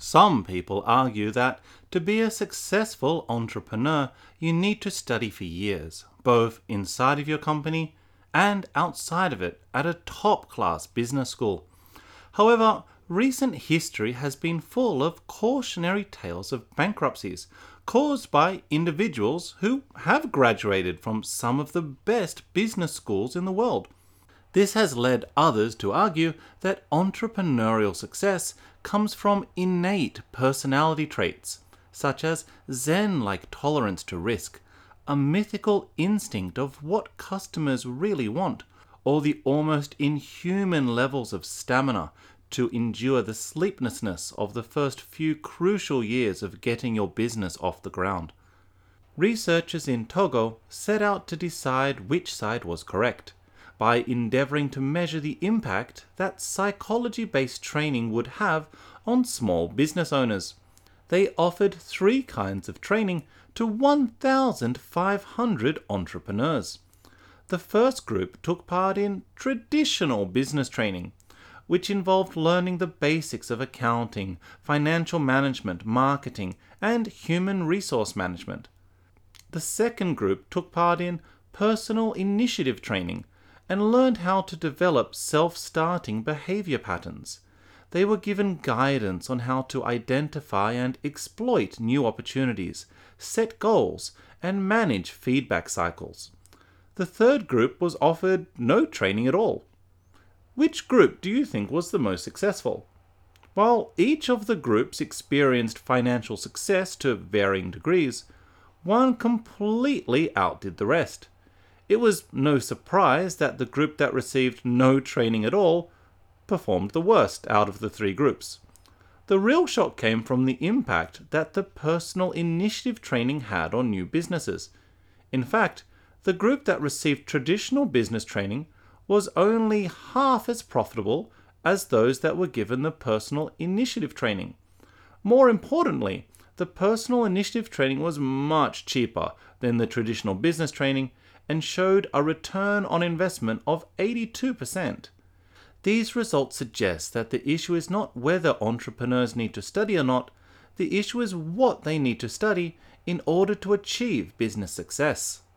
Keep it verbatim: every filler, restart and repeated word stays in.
Some people argue that to be a successful entrepreneur, you need to study for years, both inside of your company and outside of it at a top-class business school. However, recent history has been full of cautionary tales of bankruptcies caused by individuals who have graduated from some of the best business schools in the world. This has led others to argue that entrepreneurial success comes from innate personality traits, such as Zen-like tolerance to risk, a mythical instinct of what customers really want, or the almost inhuman levels of stamina to endure the sleeplessness of the first few crucial years of getting your business off the ground. Researchers in Togo set out to decide which side was correct, by endeavoring to measure the impact that psychology-based training would have on small business owners. They offered three kinds of training to one thousand five hundred entrepreneurs. The first group took part in traditional business training, which involved learning the basics of accounting, financial management, marketing, and human resource management. The second group took part in personal initiative training, and learned how to develop self-starting behavior patterns. They were given guidance on how to identify and exploit new opportunities, set goals, and manage feedback cycles. The third group was offered no training at all. Which group do you think was the most successful? While each of the groups experienced financial success to varying degrees, one completely outdid the rest. It was no surprise that the group that received no training at all performed the worst out of the three groups. The real shock came from the impact that the personal initiative training had on new businesses. In fact, the group that received traditional business training was only half as profitable as those that were given the personal initiative training. More importantly, the personal initiative training was much cheaper than the traditional business training and showed a return on investment of eighty-two percent. These results suggest that the issue is not whether entrepreneurs need to study or not, the issue is what they need to study in order to achieve business success.